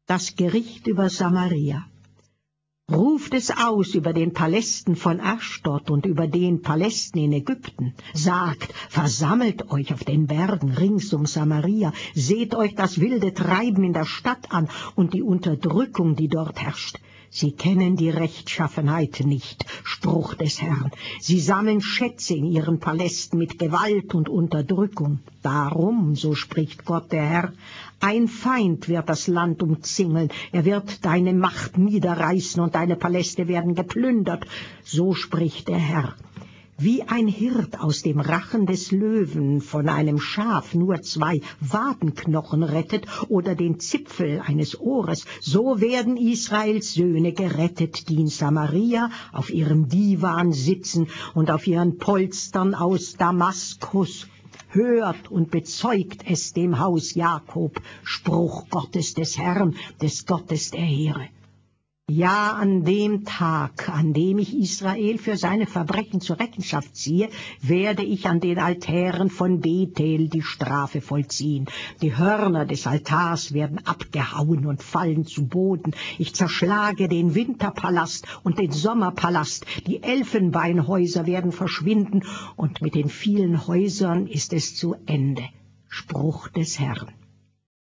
Das Gericht über Samaria. Ruft es aus über den Palästen von Aschdod und über den Palästen in Ägypten. Sagt, versammelt euch auf den Bergen rings um Samaria, seht euch das wilde Treiben in der Stadt an und die Unterdrückung, die dort herrscht. Sie kennen die Rechtschaffenheit nicht, Spruch des Herrn. Sie sammeln Schätze in ihren Palästen mit Gewalt und Unterdrückung. Darum, so spricht Gott der Herr, ein Feind wird das Land umzingeln, er wird deine Macht niederreißen und deine Paläste werden geplündert. So spricht der Herr. Wie ein Hirt aus dem Rachen des Löwen von einem Schaf nur 2 Wadenknochen rettet oder den Zipfel eines Ohres, so werden Israels Söhne gerettet, die in Samaria auf ihrem Divan sitzen und auf ihren Polstern aus Damaskus. Hört und bezeugt es dem Haus Jakob, Spruch Gottes des Herrn, des Gottes der Heere. Ja, an dem Tag, an dem ich Israel für seine Verbrechen zur Rechenschaft ziehe, werde ich an den Altären von Bethel die Strafe vollziehen. Die Hörner des Altars werden abgehauen und fallen zu Boden. Ich zerschlage den Winterpalast und den Sommerpalast. Die Elfenbeinhäuser werden verschwinden, und mit den vielen Häusern ist es zu Ende. Spruch des Herrn.